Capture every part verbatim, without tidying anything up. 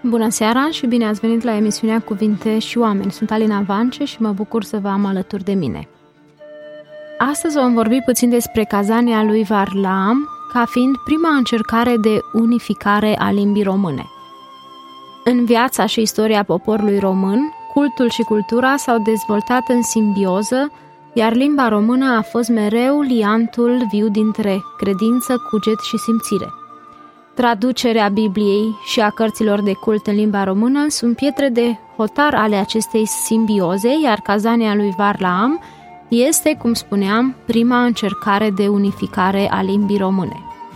Bună seara și bine ați venit la emisiunea Cuvinte și Oameni. Sunt Alina Vance și mă bucur să vă am alături de mine. Astăzi vom vorbi puțin despre Cazania lui Varlaam, ca fiind prima încercare de unificare a limbii române. În viața și istoria poporului român, cultul și cultura s-au dezvoltat în simbioză, iar limba română a fost mereu liantul viu dintre credință, cuget și simțire. Traducerea Bibliei și a cărților de cult în limba română sunt pietre de hotar ale acestei simbioze, iar Cazania lui Varlaam este, cum spuneam, prima încercare de unificare a limbii române.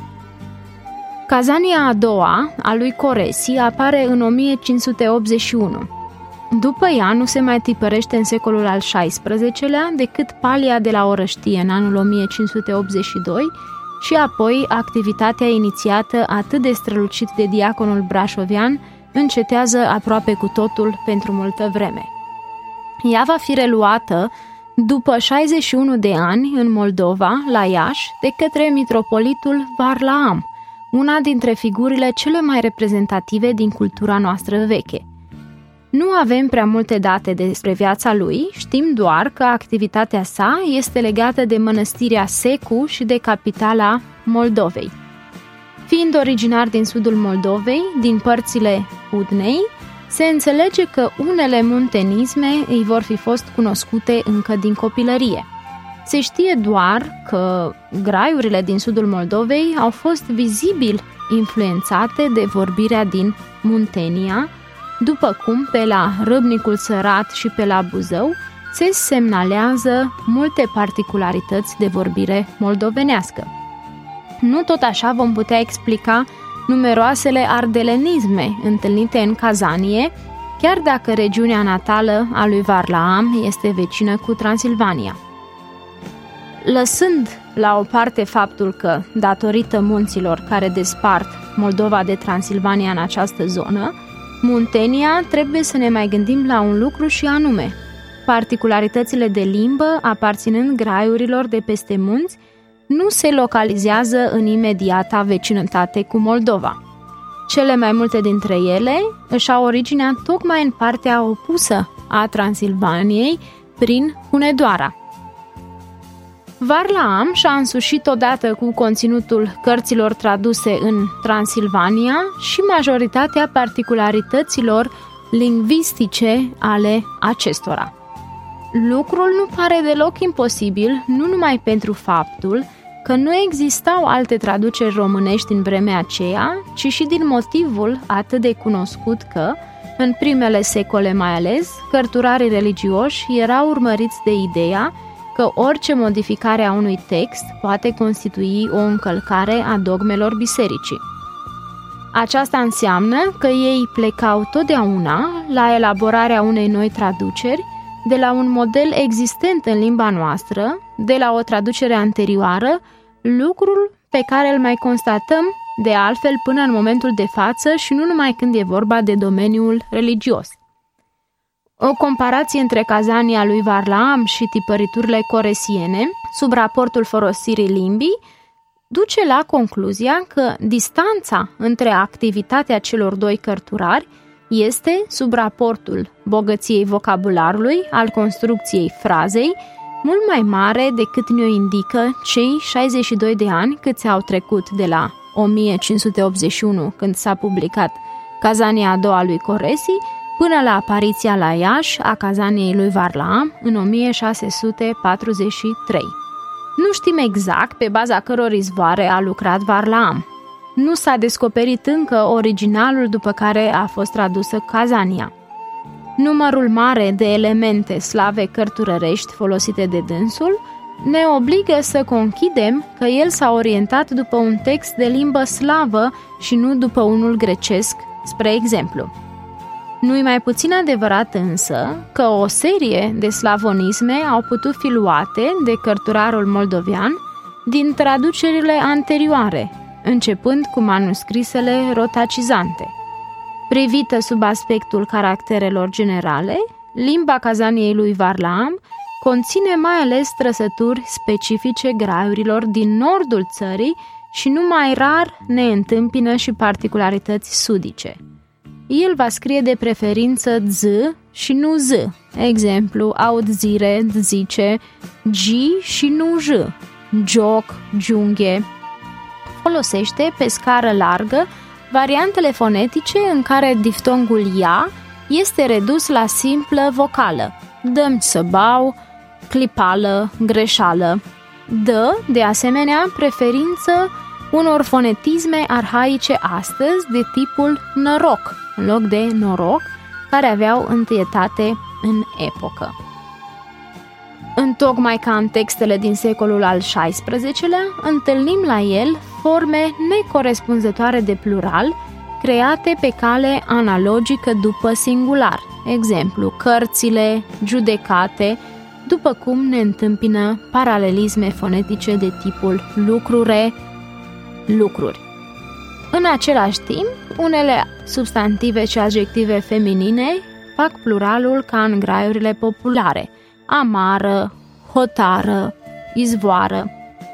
Cazania a doua, a lui Coresi, apare în o mie cinci sute optzeci și unu. După ea nu se mai tipărește în secolul al șaisprezecelea decât Palia de la Orăștie în anul o mie cinci sute optzeci și doi și apoi activitatea inițiată atât de strălucit de diaconul brașovean încetează aproape cu totul pentru multă vreme. Ea va fi reluată după șaizeci și unu de ani în Moldova, la Iași, de către mitropolitul Varlaam, una dintre figurile cele mai reprezentative din cultura noastră veche. Nu avem prea multe date despre viața lui, știm doar că activitatea sa este legată de mănăstirea Secu și de capitala Moldovei. Fiind originar din sudul Moldovei, din părțile Udnei, se înțelege că unele muntenisme îi vor fi fost cunoscute încă din copilărie. Se știe doar că graiurile din sudul Moldovei au fost vizibil influențate de vorbirea din Muntenia, după cum pe la Râbnicul Sărat și pe la Buzău se semnalează multe particularități de vorbire moldovenească. Nu tot așa vom putea explica numeroasele ardelenisme întâlnite în Cazanie, chiar dacă regiunea natală a lui Varlaam este vecină cu Transilvania. Lăsând la o parte faptul că, datorită munților care despart Moldova de Transilvania în această zonă, Muntenia, trebuie să ne mai gândim la un lucru și anume, particularitățile de limbă aparținând graiurilor de peste munți nu se localizează în imediata vecinătate cu Moldova. Cele mai multe dintre ele își au originea tocmai în partea opusă a Transilvaniei, prin Hunedoara. Varlaam și-a însușit odată cu conținutul cărților traduse în Transilvania și majoritatea particularităților lingvistice ale acestora. Lucrul nu pare deloc imposibil, nu numai pentru faptul că nu existau alte traduceri românești în vremea aceea, ci și din motivul atât de cunoscut că, în primele secole mai ales, cărturarii religioși erau urmăriți de ideea că orice modificare a unui text poate constitui o încălcare a dogmelor bisericii. Aceasta înseamnă că ei plecau totdeauna la elaborarea unei noi traduceri, de la un model existent în limba noastră, de la o traducere anterioară, lucrul pe care îl mai constatăm de altfel până în momentul de față și nu numai când e vorba de domeniul religios. O comparație între Cazania lui Varlaam și tipăriturile coresiene, sub raportul folosirii limbii, duce la concluzia că distanța între activitatea celor doi cărturari este, sub raportul bogăției vocabularului, al construcției frazei, mult mai mare decât ne-o indică cei șaizeci și doi de ani cât s-au trecut de la o mie cinci sute optzeci și unu, când s-a publicat Cazania a doua lui Coresi, până la apariția la Iași a Cazaniei lui Varlaam în o mie șase sute patruzeci și trei. Nu știm exact pe baza căror izvoare a lucrat Varlaam. Nu s-a descoperit încă originalul după care a fost tradusă Cazania. Numărul mare de elemente slave cărturărești folosite de dânsul ne obligă să conchidem că el s-a orientat după un text de limbă slavă și nu după unul grecesc, spre exemplu. Nu-i mai puțin adevărat însă că o serie de slavonisme au putut fi luate de cărturarul moldovean din traducerile anterioare, începând cu manuscrisele rotacizante. Privită sub aspectul caracterelor generale, limba Cazaniei lui Varlaam conține mai ales trăsături specifice graiurilor din nordul țării și nu mai rar ne întâmpină și particularități sudice. el va scrie de preferință Z și nu Z. Exemplu, audzire, zice, G și nu J. Joc, junghe. Folosește pe scară largă variantele fonetice în care diftongul ia este redus la simplă vocală. Dăm să bau, clipală, greșală. Dă, de asemenea, preferință unor fonetisme arhaice astăzi de tipul noroc, în loc de noroc, care aveau întâietate în epocă. Întocmai ca în textele din secolul al șaisprezecelea, întâlnim la el forme necorespunzătoare de plural, create pe cale analogică după singular, exemplu, cărțile, judecate, după cum ne întâmpină paralelisme fonetice de tipul lucrure, lucruri. În același timp, unele substantive și adjective feminine fac pluralul ca în graiurile populare, amară, hotară, izvoară.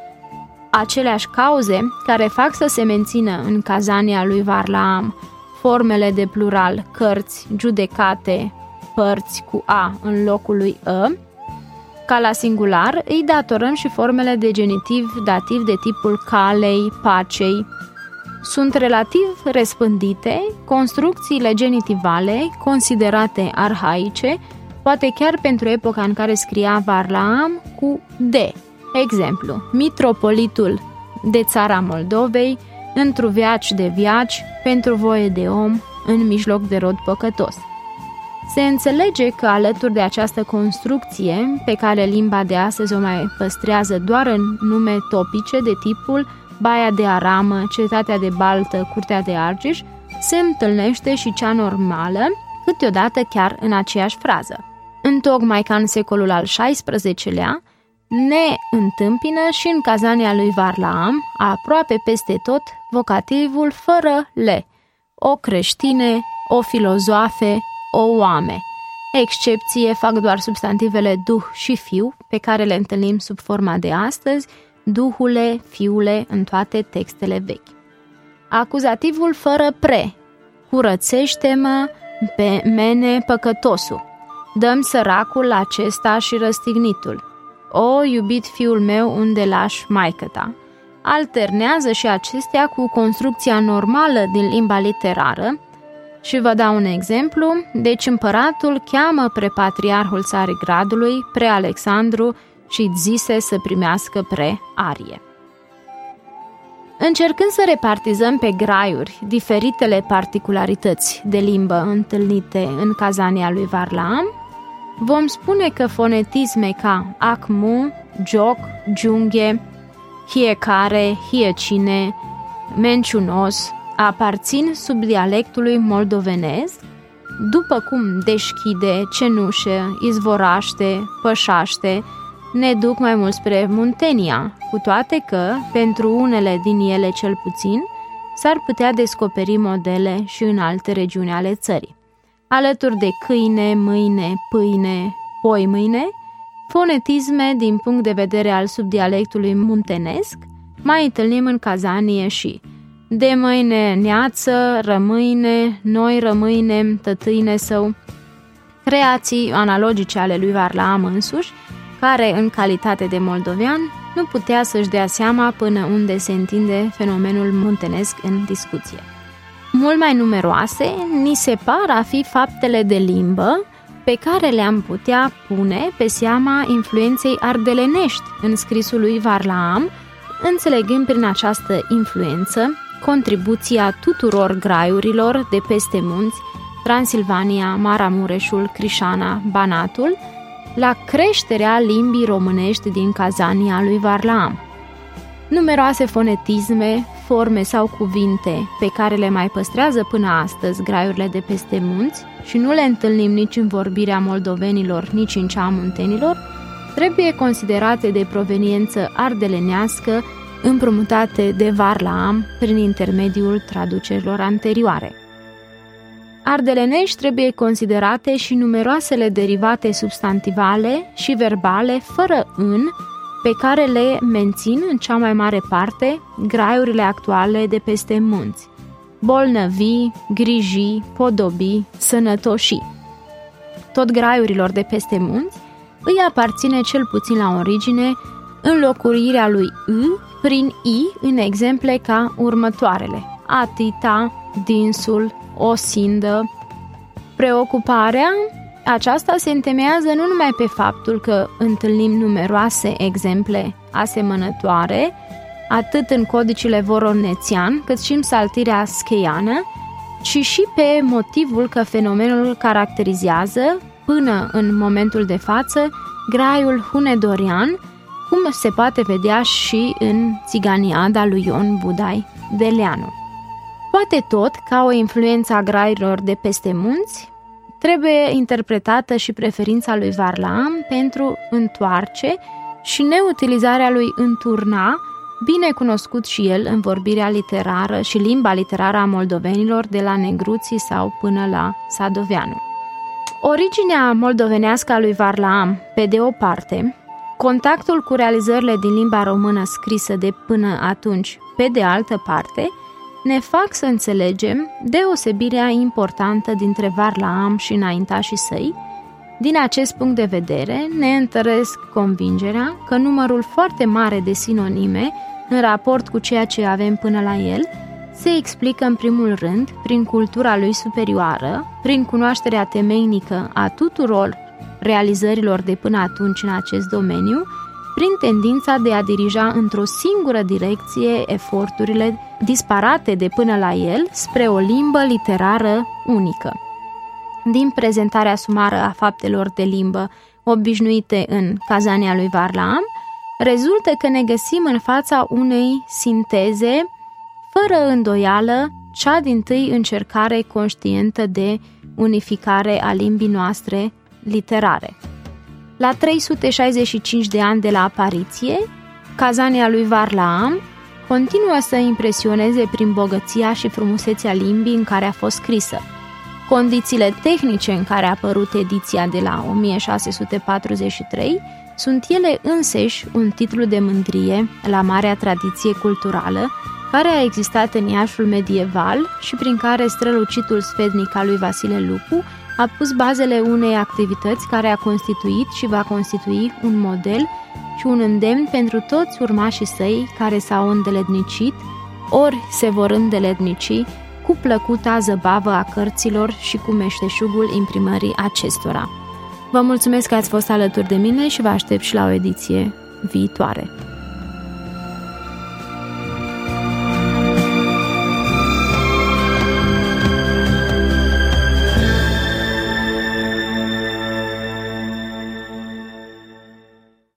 Aceleași cauze care fac să se mențină în cazania lui Varlaam formele de plural cărți, judecate, părți cu a în locul lui ă, ca la singular îi datorăm și formele de genitiv-dativ de tipul calei, pacei. Sunt relativ răspândite construcțiile genitivale considerate arhaice, poate chiar pentru epoca în care scria Varlaam cu D. Exemplu, mitropolitul de țara Moldovei, într-o viaci de viaci, pentru voie de om, în mijloc de rod păcătos. Se înțelege că alături de această construcție, pe care limba de astăzi o mai păstrează doar în nume topice de tipul Baia de Aramă, Cetatea de Baltă, Curtea de Argeș, se întâlnește și cea normală, câteodată chiar în aceeași frază. Întocmai ca în secolul al șaisprezecelea, ne întâmpină și în cazania lui Varlaam, aproape peste tot, vocativul fără le, o creștine, o filozoafe, o oame. Excepție fac doar substantivele duh și fiu, pe care le întâlnim sub forma de astăzi, duhule, fiule, în toate textele vechi. Acuzativul fără pre, curățește-mă pe mene păcătosul, dăm săracul acesta și răstignitul. O, iubit fiul meu, unde lași maică-ta? Alternează și acestea cu construcția normală din limba literară și vă dau un exemplu. Deci împăratul cheamă prepatriarhul Țarigradului, pre-Alexandru, și zise să primească pre-Arie. Încercând să repartizăm pe graiuri diferitele particularități de limbă întâlnite în cazania lui Varlaam, vom spune că fonetisme ca acmu, joc, junghe, fiecare, hiecine, menciunos aparțin subdialectului moldovenesc, după cum deschide, cenușe, izvoraște, pășaște, ne duc mai mult spre Muntenia, cu toate că, pentru unele din ele cel puțin, s-ar putea descoperi modele și în alte regiuni ale țării. Alături de câine, mâine, pâine, poi mâine, fonetisme din punct de vedere al subdialectului muntenesc, mai întâlnim în cazanie și de mâine neață, rămâine, noi rămâine, tătâine său, creații analogice ale lui Varlaam însuși, care, în calitate de moldovean, nu putea să-și dea seama până unde se întinde fenomenul muntenesc în discuție. Mult mai numeroase ni se par a fi faptele de limbă pe care le-am putea pune pe seama influenței ardelenești în scrisul lui Varlaam, înțelegând prin această influență contribuția tuturor graiurilor de peste munți, Transilvania, Maramureșul, Crișana, Banatul, la creșterea limbii românești din cazania lui Varlaam. Numeroase fonetisme, forme sau cuvinte pe care le mai păstrează până astăzi graiurile de peste munți și nu le întâlnim nici în vorbirea moldovenilor, nici în cea a muntenilor, trebuie considerate de proveniență ardelenească, împrumutate de Varlaam prin intermediul traducerilor anterioare. Ardelenești trebuie considerate și numeroasele derivate substantivale și verbale fără în, pe care le mențin în cea mai mare parte graiurile actuale de peste munți. bolnăvi, griji, podobi, sănătoși. Tot graiurilor de peste munți îi aparține cel puțin la origine înlocuirea lui I prin I în exemple ca următoarele: atita, dinsul, o sindă. Preocuparea aceasta se întemeiază nu numai pe faptul că întâlnim numeroase exemple asemănătoare, atât în codicile voronețian, cât și în psaltirea scheiană, ci și pe motivul că fenomenul caracterizează, până în momentul de față, graiul hunedorian, cum se poate vedea și în Țiganiada lui Ion Budai Deleanu. Poate tot, ca o influență a graiurilor de peste munți, trebuie interpretată și preferința lui Varlaam pentru întoarce și neutilizarea lui înturna, bine cunoscut și el în vorbirea literară și limba literară a moldovenilor de la Negruții sau până la Sadoveanu. Originea moldovenească a lui Varlaam, pe de o parte, contactul cu realizările din limba română scrisă de până atunci, pe de altă parte, ne fac să înțelegem deosebirea importantă dintre Varlaam și înaintașii săi. Din acest punct de vedere, ne întăresc convingerea că numărul foarte mare de sinonime în raport cu ceea ce avem până la el se explică în primul rând prin cultura lui superioară, prin cunoașterea temeinică a tuturor realizărilor de până atunci în acest domeniu, prin tendința de a dirija într-o singură direcție eforturile disparate de până la el spre o limbă literară unică. Din prezentarea sumară a faptelor de limbă obișnuite în Cazania lui Varlaam, rezultă că ne găsim în fața unei sinteze, fără îndoială, cea dintâi încercare conștientă de unificare a limbii noastre literare. La trei sute șaizeci și cinci de ani de la apariție, Cazania lui Varlaam continuă să impresioneze prin bogăția și frumusețea limbii în care a fost scrisă. Condițiile tehnice în care a apărut ediția de la o mie șase sute patruzeci și trei sunt ele înseși un titlu de mândrie la marea tradiție culturală care a existat în Iașul medieval și prin care strălucitul sfetnic al lui Vasile Lupu a pus bazele unei activități care a constituit și va constitui un model și un îndemn pentru toți urmașii săi care s-au îndeletnicit, ori se vor îndeletnici, cu plăcuta zăbavă a cărților și cu meșteșugul imprimării acestora. Vă mulțumesc că ați fost alături de mine și vă aștept și la o ediție viitoare.